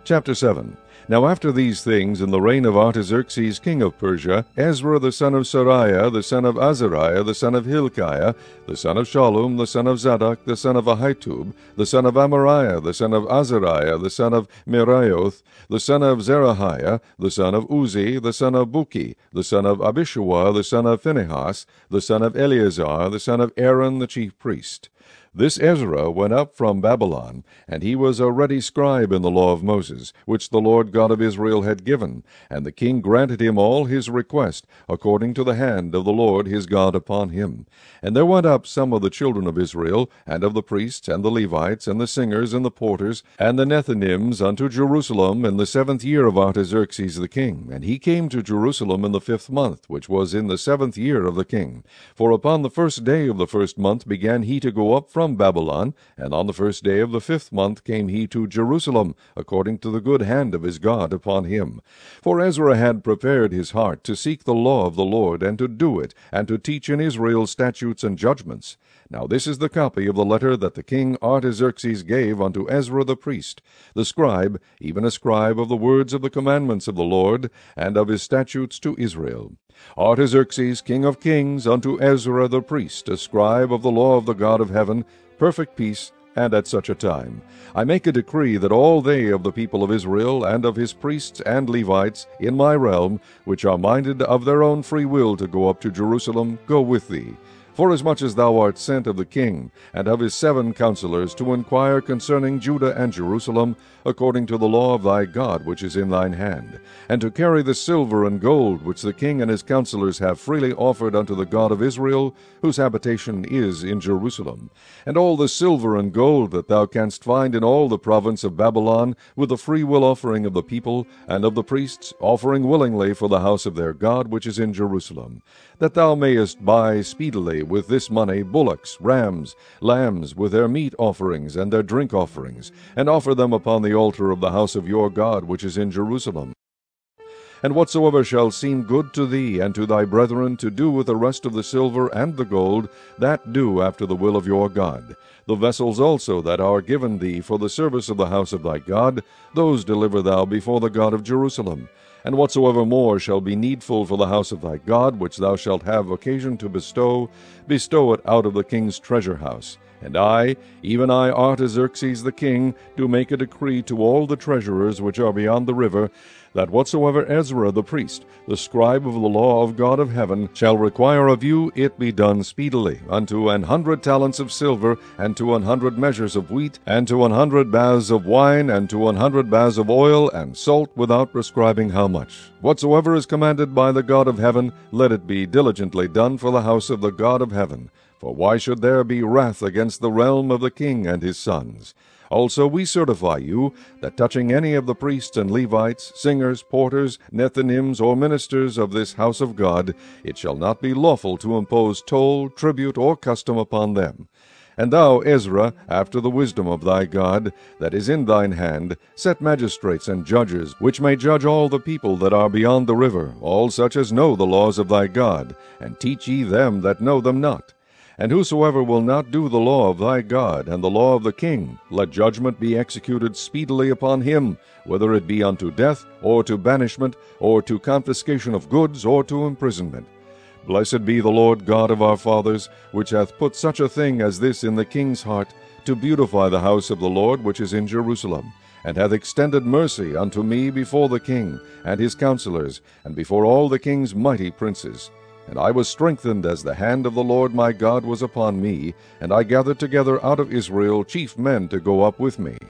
Chapter 7. Now after these things, in the reign of Artaxerxes king of Persia, Ezra the son of Seraiah, the son of Azariah, the son of Hilkiah, the son of Shallum, the son of Zadok, the son of Ahitub, the son of Amariah, the son of Azariah, the son of Meraioth, the son of Zerahiah, the son of Uzi, the son of Buki, the son of Abishua, the son of Phinehas, the son of Eleazar, the son of Aaron the chief priest. This Ezra went up from Babylon, and he was a ready scribe in the law of Moses, which the Lord God of Israel had given, and the king granted him all his request, according to the hand of the Lord his God upon him. And there went up some of the children of Israel, and of the priests, and the Levites, and the singers, and the porters, and the Nethinims unto Jerusalem in the 7th year of Artaxerxes the king. And he came to Jerusalem in the 5th month, which was in the 7th year of the king. For upon the 1st day of the 1st month began he to go up from Babylon, and on the 1st day of the 5th month came he to Jerusalem, according to the good hand of his God upon him. For Ezra had prepared his heart to seek the law of the Lord, and to do it, and to teach in Israel statutes and judgments. Now this is the copy of the letter that the king Artaxerxes gave unto Ezra the priest, the scribe, even a scribe of the words of the commandments of the Lord, and of his statutes to Israel. Artaxerxes, king of kings, unto Ezra the priest, a scribe of the law of the God of heaven, perfect peace, and at such a time. I make a decree that all they of the people of Israel, and of his priests and Levites, in my realm, which are minded of their own free will to go up to Jerusalem, go with thee. Forasmuch as thou art sent of the king, and of his 7 counselors, to inquire concerning Judah and Jerusalem, according to the law of thy God which is in thine hand, and to carry the silver and gold which the king and his counselors have freely offered unto the God of Israel, whose habitation is in Jerusalem, and all the silver and gold that thou canst find in all the province of Babylon, with the free will offering of the people, and of the priests, offering willingly for the house of their God which is in Jerusalem, that thou mayest buy speedily with this money bullocks, rams, lambs, with their meat offerings and their drink offerings, and offer them upon the altar of the house of your God which is in Jerusalem. And whatsoever shall seem good to thee and to thy brethren to do with the rest of the silver and the gold, that do after the will of your God. The vessels also that are given thee for the service of the house of thy God, those deliver thou before the God of Jerusalem. And whatsoever more shall be needful for the house of thy God, which thou shalt have occasion to bestow, bestow it out of the king's treasure house. And I, even I, Artaxerxes the king, do make a decree to all the treasurers which are beyond the river, that whatsoever Ezra the priest, the scribe of the law of God of heaven, shall require of you, it be done speedily, unto 100 talents of silver, and to 100 measures of wheat, and to 100 baths of wine, and to 100 baths of oil, and salt, without prescribing how much. Whatsoever is commanded by the God of heaven, let it be diligently done for the house of the God of heaven. For why should there be wrath against the realm of the king and his sons? Also we certify you, that touching any of the priests and Levites, singers, porters, Nethinims, or ministers of this house of God, it shall not be lawful to impose toll, tribute, or custom upon them. And thou, Ezra, after the wisdom of thy God, that is in thine hand, set magistrates and judges, which may judge all the people that are beyond the river, all such as know the laws of thy God, and teach ye them that know them not. And whosoever will not do the law of thy God, and the law of the king, let judgment be executed speedily upon him, whether it be unto death, or to banishment, or to confiscation of goods, or to imprisonment. Blessed be the Lord God of our fathers, which hath put such a thing as this in the king's heart, to beautify the house of the Lord which is in Jerusalem, and hath extended mercy unto me before the king, and his counselors, and before all the king's mighty princes. And I was strengthened as the hand of the Lord my God was upon me, and I gathered together out of Israel chief men to go up with me.